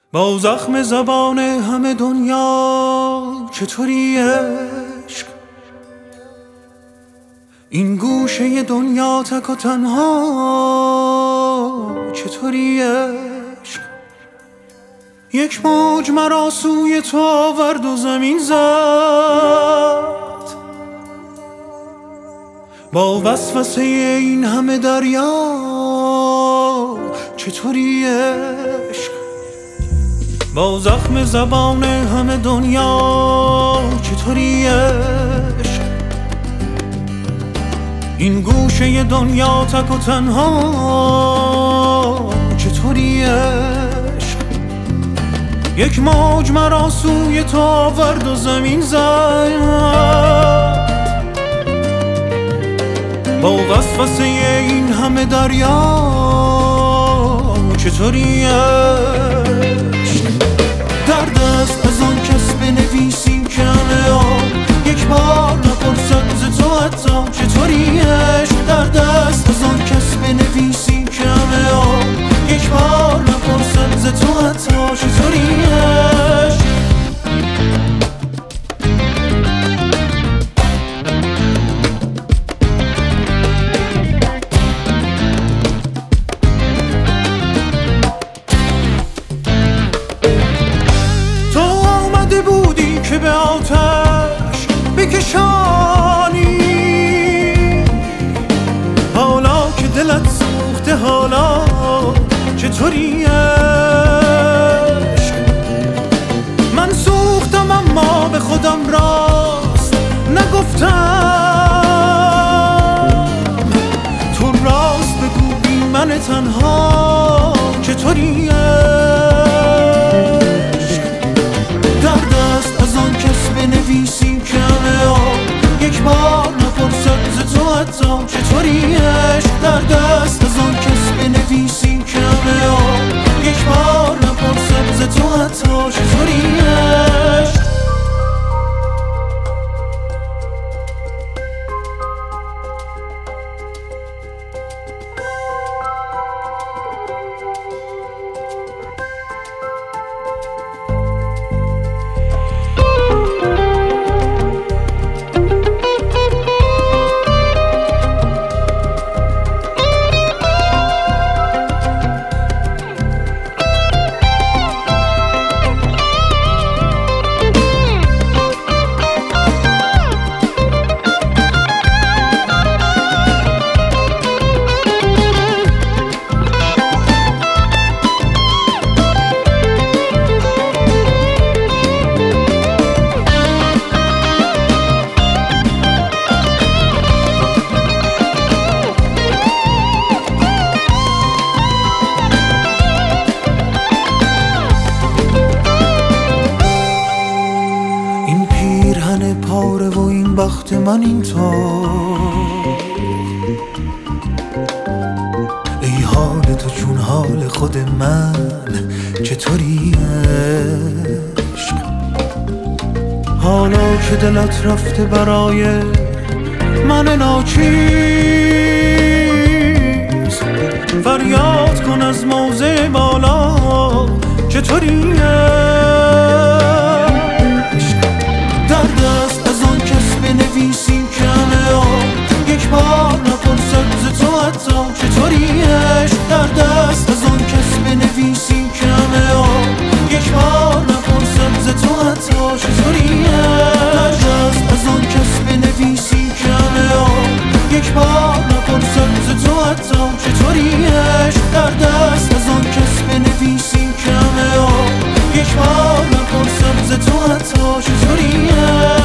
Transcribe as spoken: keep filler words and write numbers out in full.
با زخم زبان همه دنیا چطوری عشق؟ این گوشه دنیا تک و تنها چطوری عشق؟ یک موج مرا سوی تو آورد و زمین زد، با وسوسه این همه دریا چطوری عشق؟ با زخم زبان همه دنیا چطوری عشق؟ این گوشه دنیا تک و تنها چطوری عشق؟ یک موج مرا سوی تو آورد و زمین زد، با وسوسه این همه دریا چطوری عشق؟ درد است از آن کس بنویسی که همه آن یک بار نپرسد ز تو حتی چطوری عشق؟ درد است از آن کس بنویسی که همه آن یک بار نپرسد ز تو حتی چطوری عشق؟ که به آتش بکشانی، حالا که دلت سوخته حالا چطوری عشق؟ من سوختم اما به خودم راست نگفتم، تو راست بگو بی من تنها چطوری عشق؟ درد است از آن کس بنویسی که همه آن یک بار نپرسد ز تو حتی چطوری عشق؟ درد است از آن کس بنویسی که همه آن یک بار نپرسد ز تو حتی چطوری عشق؟ پاره و این بخت من اینطور، ای حال تو چون حال خود من چطوری عشق؟ حالا که دلت رفته برای من ناچیز، فریاد کن از موضع بالا چطوری عشق؟ درد است از آن کس بنویسی که همه آن یک بار نپرسد ز تو حتی چطوری عشق؟ درد است از آن کس بنویسی که همه آن یک بار نپرسد ز تو حتی چطوری عشق؟ درد است از آن کس بنویسی که همه آن یک بار نپرسد ز تو حتی چطوری عشق؟ درد است از آن کس بنویسی که همه آن یک بار نپرسد ز تو حتی چطوری عشق؟